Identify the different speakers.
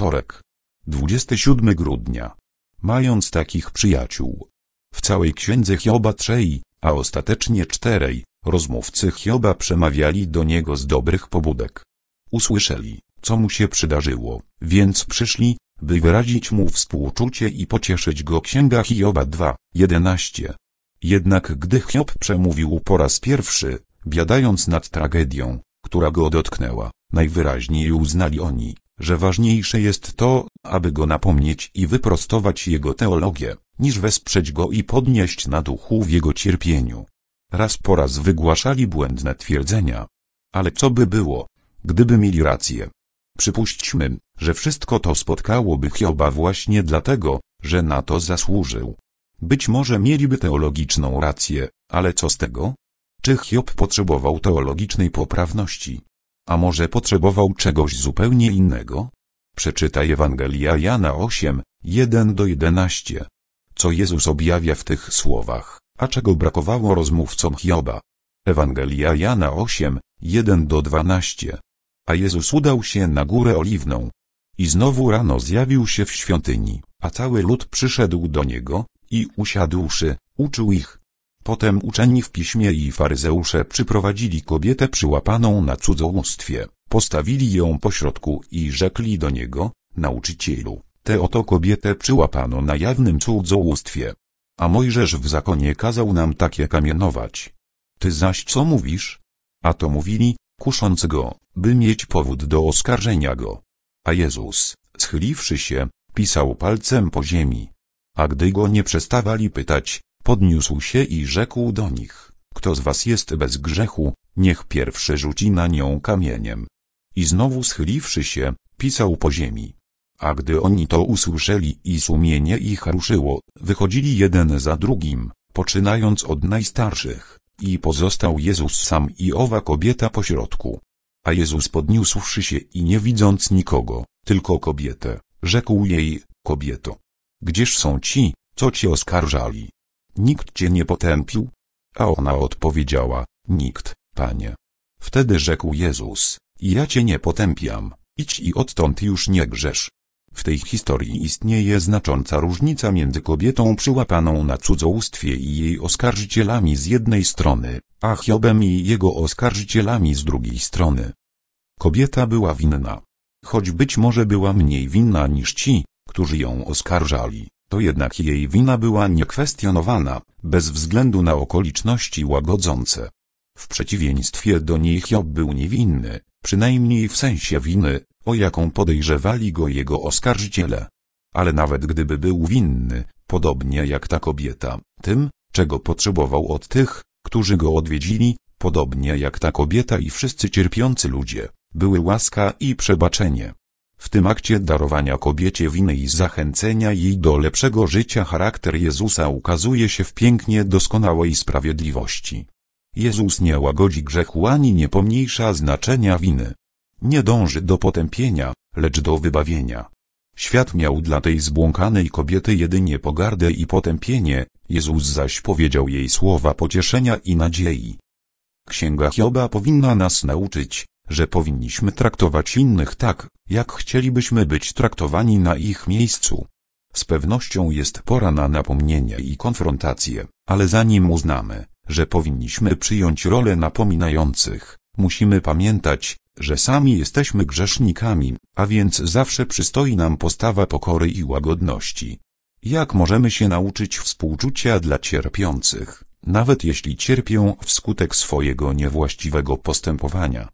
Speaker 1: wtorek. 27 grudnia. Mając takich przyjaciół. W całej księdze Hioba 3, a ostatecznie 4, rozmówcy Hioba przemawiali do niego z dobrych pobudek. Usłyszeli, co mu się przydarzyło, więc przyszli, by wyrazić mu współczucie i pocieszyć go. Księga Hioba 2:11. Jednak gdy Hiob przemówił po raz pierwszy, biadając nad tragedią, która go dotknęła, najwyraźniej uznali oni, że ważniejsze jest to, aby go napomnieć i wyprostować jego teologię, niż wesprzeć go i podnieść na duchu w jego cierpieniu. Raz po raz wygłaszali błędne twierdzenia. Ale co by było, gdyby mieli rację? Przypuśćmy, że wszystko to spotkałoby Hioba właśnie dlatego, że na to zasłużył. Być może mieliby teologiczną rację, ale co z tego? Czy Hiob potrzebował teologicznej poprawności? A może potrzebował czegoś zupełnie innego? Przeczytaj Ewangelia Jana 8:1-11. Co Jezus objawia w tych słowach, a czego brakowało rozmówcom Hioba? Ewangelia Jana 8:1-12. A Jezus udał się na Górę Oliwną. I znowu rano zjawił się w świątyni, a cały lud przyszedł do niego, i usiadłszy, uczył ich. Potem uczeni w piśmie i faryzeusze przyprowadzili kobietę przyłapaną na cudzołóstwie, postawili ją pośrodku i rzekli do niego: Nauczycielu, tę oto kobietę przyłapano na jawnym cudzołóstwie. A Mojżesz w zakonie kazał nam takie kamienować. Ty zaś co mówisz? A to mówili, kusząc go, by mieć powód do oskarżenia go. A Jezus, schyliwszy się, pisał palcem po ziemi. A gdy go nie przestawali pytać, podniósł się i rzekł do nich: Kto z was jest bez grzechu, niech pierwszy rzuci na nią kamieniem. I znowu schyliwszy się, pisał po ziemi. A gdy oni to usłyszeli i sumienie ich ruszyło, wychodzili jeden za drugim, poczynając od najstarszych, i pozostał Jezus sam i owa kobieta pośrodku. A Jezus podniósłszy się i nie widząc nikogo, tylko kobietę, rzekł jej: Kobieto, gdzież są ci, co cię oskarżali? Nikt cię nie potępił? A ona odpowiedziała: Nikt, Panie. Wtedy rzekł Jezus: Ja cię nie potępiam, idź i odtąd już nie grzesz. W tej historii istnieje znacząca różnica między kobietą przyłapaną na cudzołóstwie i jej oskarżycielami z jednej strony, a Hiobem i jego oskarżycielami z drugiej strony. Kobieta była winna. Choć być może była mniej winna niż ci, którzy ją oskarżali, to jednak jej wina była niekwestionowana, bez względu na okoliczności łagodzące. W przeciwieństwie do niej Hiob był niewinny, przynajmniej w sensie winy, o jaką podejrzewali go jego oskarżyciele. Ale nawet gdyby był winny, podobnie jak ta kobieta, tym, czego potrzebował od tych, którzy go odwiedzili, podobnie jak ta kobieta i wszyscy cierpiący ludzie, były łaska i przebaczenie. W tym akcie darowania kobiecie winy i zachęcenia jej do lepszego życia charakter Jezusa ukazuje się w pięknie doskonałej sprawiedliwości. Jezus nie łagodzi grzechu ani nie pomniejsza znaczenia winy. Nie dąży do potępienia, lecz do wybawienia. Świat miał dla tej zbłąkanej kobiety jedynie pogardę i potępienie, Jezus zaś powiedział jej słowa pocieszenia i nadziei. Księga Hioba powinna nas nauczyć, że powinniśmy traktować innych tak, jak chcielibyśmy być traktowani na ich miejscu. Z pewnością jest pora na napomnienie i konfrontację, ale zanim uznamy, że powinniśmy przyjąć rolę napominających, musimy pamiętać, że sami jesteśmy grzesznikami, a więc zawsze przystoi nam postawa pokory i łagodności. Jak możemy się nauczyć współczucia dla cierpiących, nawet jeśli cierpią wskutek swojego niewłaściwego postępowania?